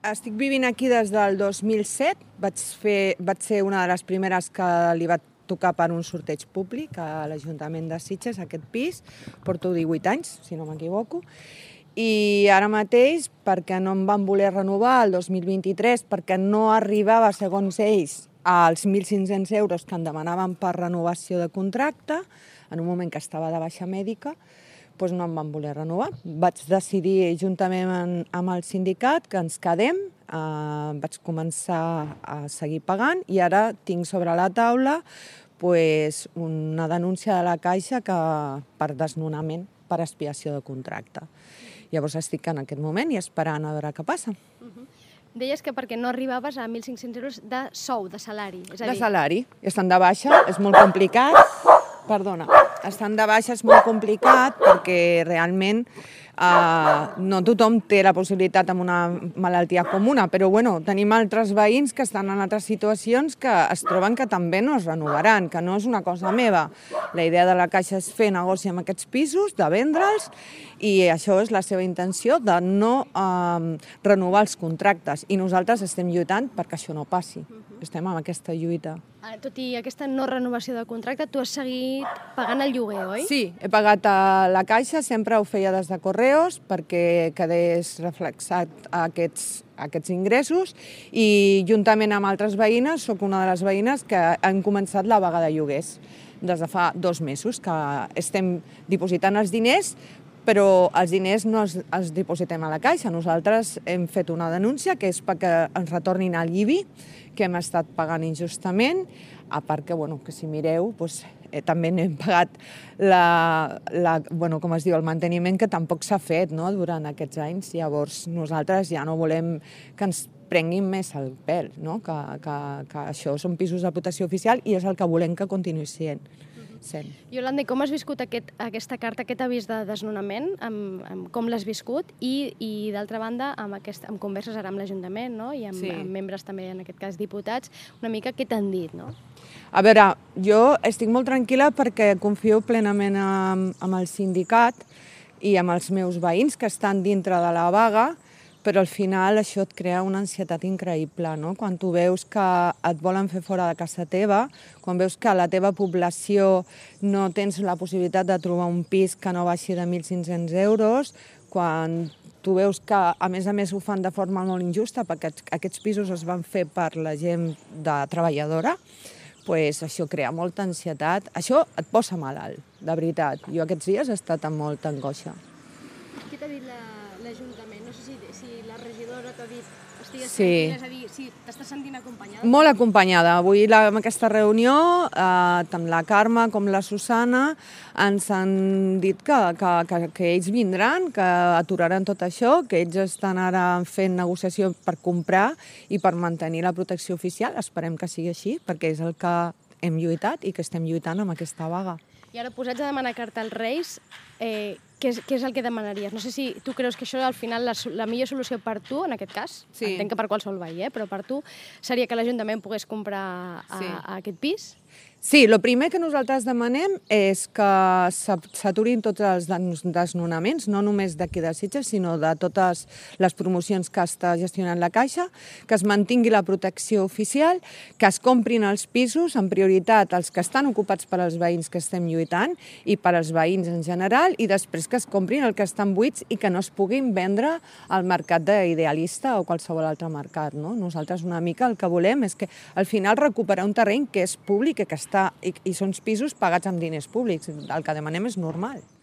estic vivint aquí des del 2007. Vaig ser una de les primeres que li va tocar per un sorteig públic a l'Ajuntament de Sitges, aquest pis. Porto 18 anys, si no m'equivoco. I ara mateix, perquè no em van voler renovar el 2023, perquè no arribava, segons ells, als 1.500 euros que em demanaven per renovació de contracte, en un moment que estava de baixa mèdica, doncs no em van voler renovar. Vaig decidir, juntament amb el sindicat, que ens quedem. Vaig començar a seguir pagant i ara tinc sobre la taula una denúncia de la Caixa per desnonament, per expiació de contracte. Llavors estic en aquest moment i esperant a veure què passa. Deies que perquè no arribaves a 1.500 euros de sou, de salari. De salari. Estan de baixa, és molt complicat. Perdona, estan de baixa, és molt complicat perquè realment no tothom té la possibilitat amb una malaltia comuna, però bueno, tenim altres veïns que estan en altres situacions que es troben que també no es renovaran, que no és una cosa meva. La idea de la Caixa és fer negoci amb aquests pisos, de vendre'ls, i això és la seva intenció, de no renovar els contractes. I nosaltres estem lluitant perquè això no passi. Estem en aquesta lluita. Tot i aquesta no renovació de contracte, tu has seguit pagant el lloguer, oi? Sí, he pagat a la Caixa, sempre ho feia des de Correos perquè quedés reflexat aquests ingressos i juntament amb altres veïnes, soc una de les veïnes que han començat la vaga de lloguers des de fa 2 mesos, que estem dipositant els diners, però els diners no els dipositem a la Caixa. Nosaltres hem fet una denúncia que és perquè ens retornin el IBI, que hem estat pagant injustament, a part que, si mireu, també n'hem pagat el manteniment que tampoc s'ha fet durant aquests anys. Llavors nosaltres ja no volem que ens prenguin més el pèl, que això són pisos de protecció oficial i és el que volem que continuï sent. Iolanda, com has viscut aquesta carta, aquest avís de desnonament? Com l'has viscut? I d'altra banda, amb converses ara amb l'Ajuntament i amb membres també, en aquest cas diputats, una mica què t'han dit? A veure, jo estic molt tranquil·la perquè confio plenament en el sindicat i amb els meus veïns que estan dintre de la vaga, però al final això et crea una ansietat increïble, no? Quan tu veus que et volen fer fora de casa teva, quan veus que a la teva població no tens la possibilitat de trobar un pis que no baixi de 1.500 euros, quan tu veus que, a més, ho fan de forma molt injusta, perquè aquests pisos es van fer per la gent treballadora, doncs això crea molta ansietat. Això et posa malalt, de veritat. Jo aquests dies he estat amb molta angoixa. Què t'ha dit l'Ajuntament? No sé si la regidora t'ha dit estigues tranquil·la, és a dir, si t'estàs sentint acompanyada. Molt acompanyada. Avui en aquesta reunió, tant la Carme com la Susana ens han dit que ells vindran, que aturaran tot això, que ells estan ara fent negociació per comprar i per mantenir la protecció oficial. Esperem que sigui així, perquè és el que hem lluitat i que estem lluitant amb aquesta vaga. I ara, posats a demanar carta als Reis, què és el que demanaries? No sé si tu creus que això, al final, la millor solució per tu, en aquest cas, entenc que per qualsevol veí, però per tu, seria que l'Ajuntament pogués comprar aquest pis? Sí, el primer que nosaltres demanem és que s'aturin tots els desnonaments, no només d'aquí de Sitges, sinó de totes les promocions que està gestionant la Caixa, que es mantingui la protecció oficial, que es comprin els pisos, en prioritat els que estan ocupats per als veïns que estem lluitant i per als veïns en general, i després que es comprin el que estan buits i que no es puguin vendre al mercat d'Idealista o qualsevol altre mercat. Nosaltres una mica el que volem és que al final recuperar un terreny que és públic i que i són pisos pagats amb diners públics. El que demanem és normal.